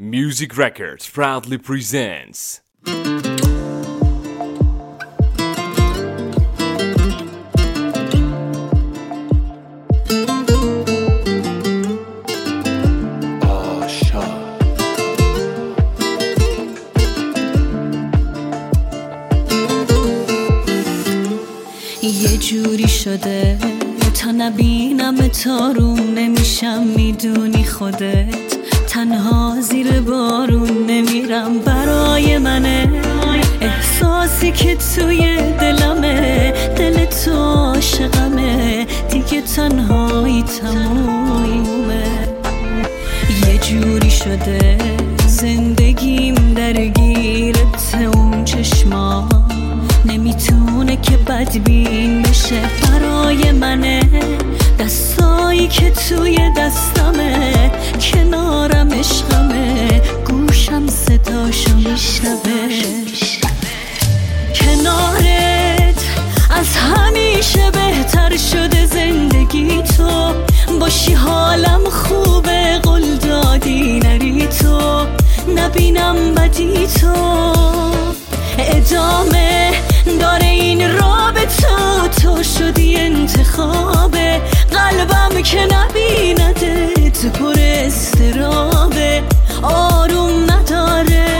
Music Records proudly presents یه جوری شده تا نبینم تا روم نمیشم، میدونی خودت تنها زیر بارون نمیرم. برای منه احساسی که توی دلمه، دل تو عاشقمه، دیگه تنهایی تمومه. یه جوری شده زندگیم درگیرت، اون چشما نمیتونه که بدبین بشه. برای منه دستایی که توی دستمه، کنارم عشقمه، گوشم صداشو میشنوه. کنارت از همیشه بهتر شده زندگی، تو باشی حالم خوبه، قول دادی نری تو، نبینم بدی تو. ادامه داره این رابطه، تو شدی انتخابه، قلبم که نبینده تو پر استرابه، آروم نداره.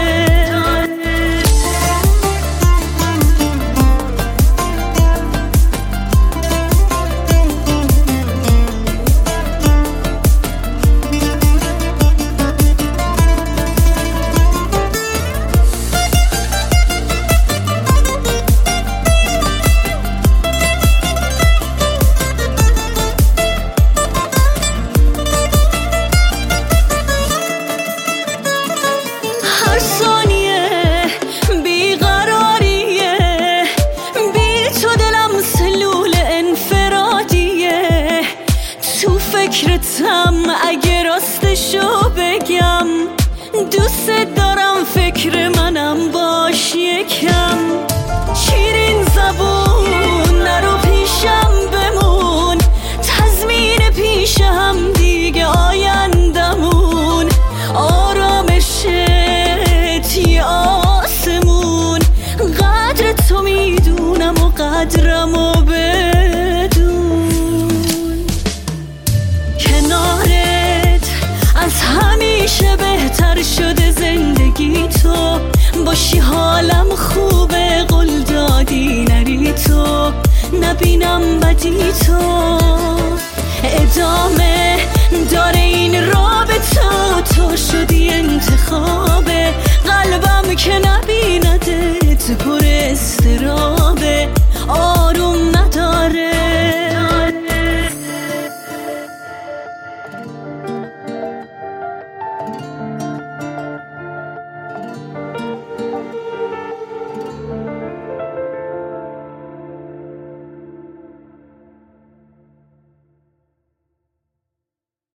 هر ثانیه بیقراریه، بی تو دلم سلول انفرادیه. تو فکرتم اگه راستشو بگم، دوست دارم فکر منم باش یکم. شیرین زبون نرو پیشم بمون، تضمین پیش هم دیگه آیندمون. آرامشت یه آسمون، قدر تو میدونم و قدرمو بدون. کنارت از همیشه بهتر شده زندگی، تو باشی حالم خوبه، قول دادی نری تو، نبینم بدی تو. ادامه